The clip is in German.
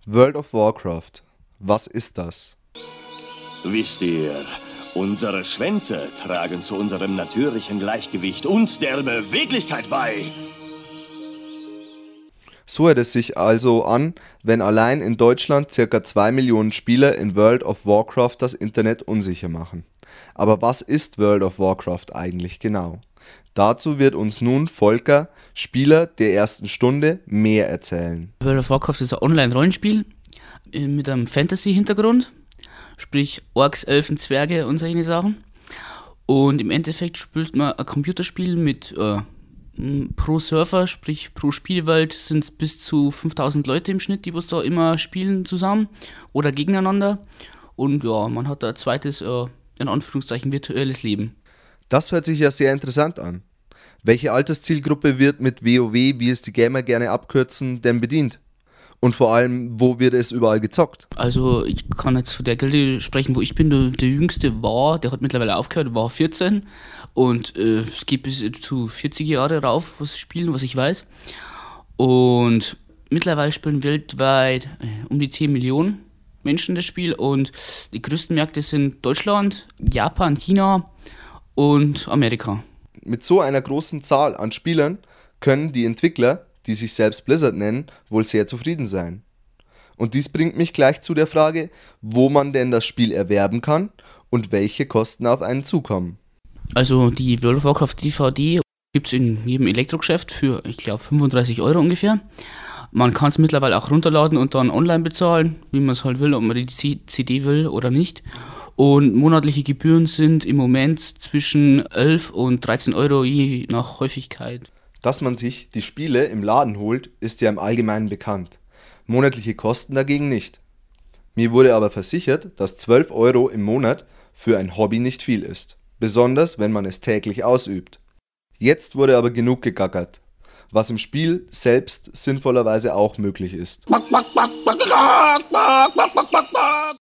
World of Warcraft. Was ist das? Wisst ihr, unsere Schwänze tragen zu unserem natürlichen Gleichgewicht und der Beweglichkeit bei. So hört es sich also an, wenn allein in Deutschland ca. 2 Millionen Spieler in World of Warcraft das Internet unsicher machen. Aber was ist World of Warcraft eigentlich genau? Dazu wird uns nun Volker, Spieler der ersten Stunde, mehr erzählen. World of Warcraft ist ein Online-Rollenspiel mit einem Fantasy-Hintergrund, sprich Orks, Elfen, Zwerge und solche Sachen. Und im Endeffekt spielt man ein Computerspiel mit pro Server, sprich pro Spielwelt sind es bis zu 5000 Leute im Schnitt, die was da immer spielen zusammen oder gegeneinander. Und ja, man hat da ein zweites, in Anführungszeichen, virtuelles Leben. Das hört sich ja sehr interessant an. Welche Alterszielgruppe wird mit WoW, wie es die Gamer gerne abkürzen, denn bedient? Und vor allem, wo wird es überall gezockt? Also ich kann jetzt von der Gilde sprechen, wo ich bin. Der Jüngste war, der hat mittlerweile aufgehört, war 14. Und es geht bis zu 40 Jahre rauf, was spielen, was ich weiß. Und mittlerweile spielen weltweit um die 10 Millionen Menschen das Spiel. Und die größten Märkte sind Deutschland, Japan, China und Amerika. Mit so einer großen Zahl an Spielern können die Entwickler, die sich selbst Blizzard nennen, wohl sehr zufrieden sein. Und dies bringt mich gleich zu der Frage, wo man denn das Spiel erwerben kann und welche Kosten auf einen zukommen. Also die World of Warcraft DVD gibt es in jedem Elektrogeschäft für, ich glaube, 35 € ungefähr. Man kann es mittlerweile auch runterladen und dann online bezahlen, wie man es halt will, ob man die CD will oder nicht. Und monatliche Gebühren sind im Moment zwischen 11 und 13 € je nach Häufigkeit. Dass man sich die Spiele im Laden holt, ist ja im Allgemeinen bekannt. Monatliche Kosten dagegen nicht. Mir wurde aber versichert, dass 12 € im Monat für ein Hobby nicht viel ist. Besonders, wenn man es täglich ausübt. Jetzt wurde aber genug gegackert, was im Spiel selbst sinnvollerweise auch möglich ist.